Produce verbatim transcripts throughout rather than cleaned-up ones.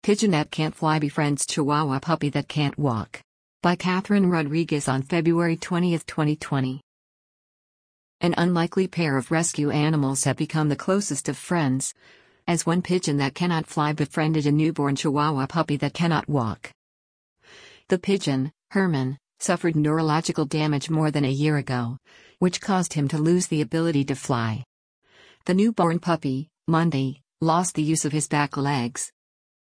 Pigeon That Can't Fly Befriends Chihuahua Puppy That Can't Walk. By Catherine Rodriguez on February twentieth, twenty twenty. An unlikely pair of rescue animals have become the closest of friends, as one pigeon that cannot fly befriended a newborn Chihuahua puppy that cannot walk. The pigeon, Herman, suffered neurological damage more than a year ago, which caused him to lose the ability to fly. The newborn puppy, Monday, lost the use of his back legs.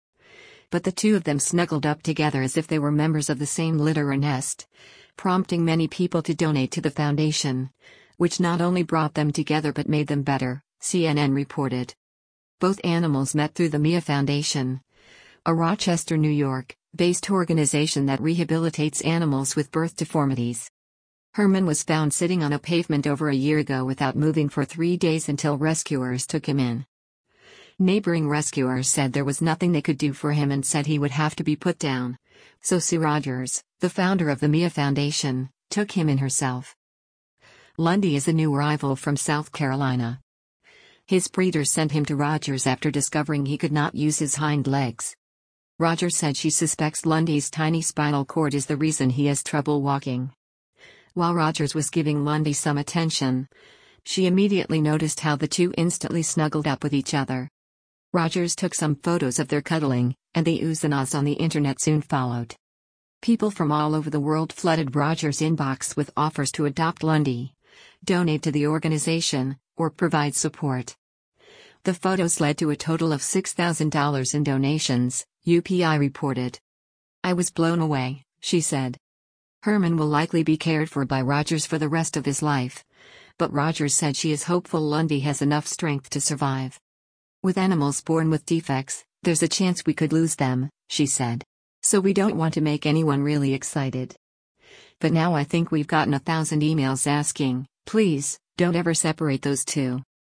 But the two of them snuggled up together as if they were members of the same litter or nest, prompting many people to donate to the foundation, which not only brought them together but made them better, C N N reported. Both animals met through the Mia Foundation, a Rochester, New York, based organization that rehabilitates animals with birth deformities. Herman was found sitting on a pavement over a year ago without moving for three days until rescuers took him in. Neighboring rescuers said there was nothing they could do for him and said he would have to be put down, so Sue Rogers, the founder of the Mia Foundation, took him in herself. Lundy is a new arrival from South Carolina. His breeder sent him to Rogers after discovering he could not use his hind legs. Rogers said she suspects Lundy's tiny spinal cord is the reason he has trouble walking. While Rogers was giving Lundy some attention, she immediately noticed how the two instantly snuggled up with each other. Rogers took some photos of their cuddling, and the oohs and ahs on the internet soon followed. People from all over the world flooded Rogers' inbox with offers to adopt Lundy, donate to the organization, or provide support. The photos led to a total of six thousand dollars in donations, U P I reported. "I was blown away," she said. Herman will likely be cared for by Rogers for the rest of his life, but Rogers said she is hopeful Lundy has enough strength to survive. "With animals born with defects, there's a chance we could lose them," she said. "So we don't want to make anyone really excited. But now I think we've gotten a thousand emails asking, please, don't ever separate those two."